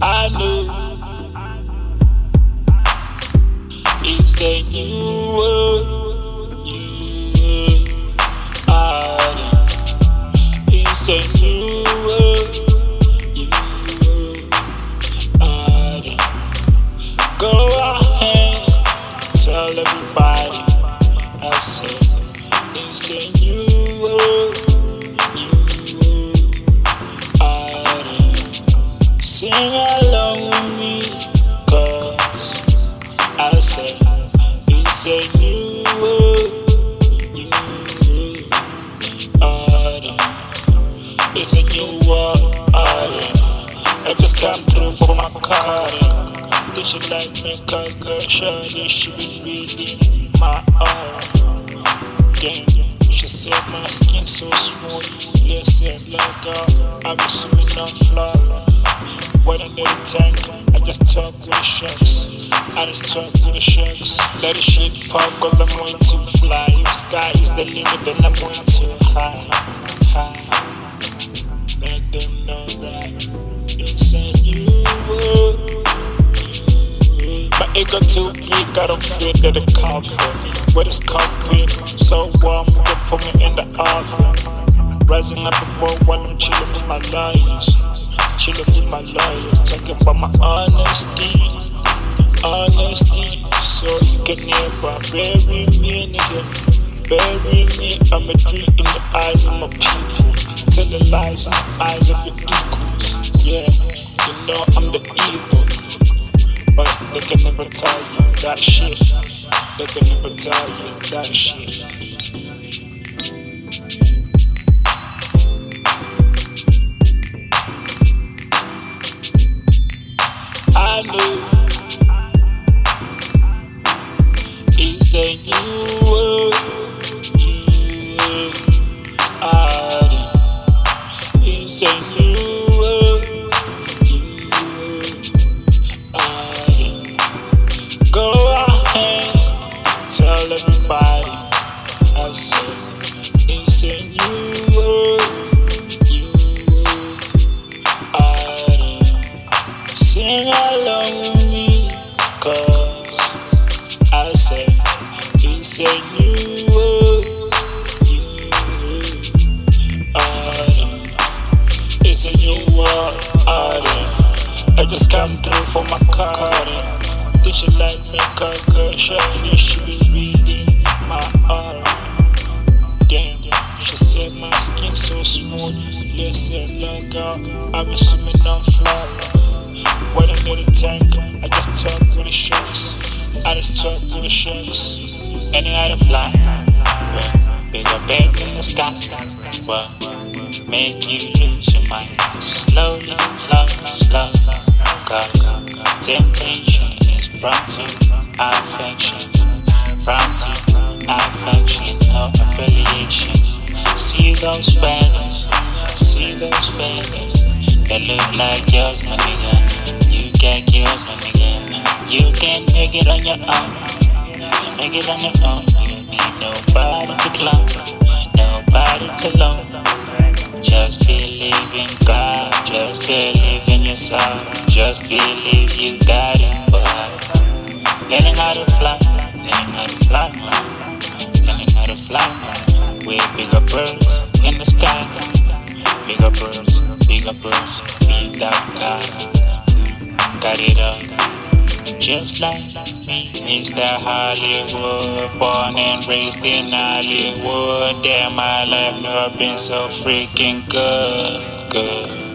I knew it's a new world. Yeah, I knew it's a new world. Yeah, I knew. Go ahead, tell everybody. I said it's a new world. Sing along with me, cause I said it's a new world, it's a new world, I just came through for my car. Did she like me cause girl, surely she be reading my arm. Damn, she said my skin so smooth, listen like I be swimming on floor. When I need a tank, I just talk with the sharks. I just talk with the sharks. Let the shit pop cause I'm going to fly. If sky is the limit, then I'm going to high. Let them know that it's a new world. My ego too big, I don't fit to the comfort. Where it's cockpit, so warm, you can put me in the oven. Rising up the world while I'm chilling with my lions. Chillin' with my lawyers, talking about my honesty, so you can never bury me, nigga. Bury me, I'm a tree in the eyes of my people. Tell the lies in the eyes of your equals. Yeah, you know I'm the evil, but they can never tell you that shit. They can never tell you that shit. I knew it's a new world. Yeah, I knew it's a new world. Yeah, I knew. Go ahead, tell everybody. I said it's a new world. Sing along with me, cause I said it's a new world. It's a new world. I just came through for my car. Did she like me, cause girl, surely she be reading my arm. Damn, she said my skin so smooth. Listen like I be swimming on floor. When I need a tank, I just talk with the sharks. I just talk with the sharks. Any other fly, well, bigger birds in the sky, well, make you lose your mind. Slowly, slow, cause temptation is prone to affection. Prone to affection, no affiliation. See those feathers, they look like yours, my nigga. You get yours, my nigga. You can make it on your own. Make it on your own. You need nobody to clone, nobody to loan. Just believe in God, just believe in yourself. Just believe you got it, boy. Learning how to fly, learning how to fly, man. Learning how to fly, man. We're bigger birds in the sky. Bigger birds, big that God. Got it all, just like me, Mr. Hollywood, born and raised in Hollywood. Damn, my life never been so freaking good.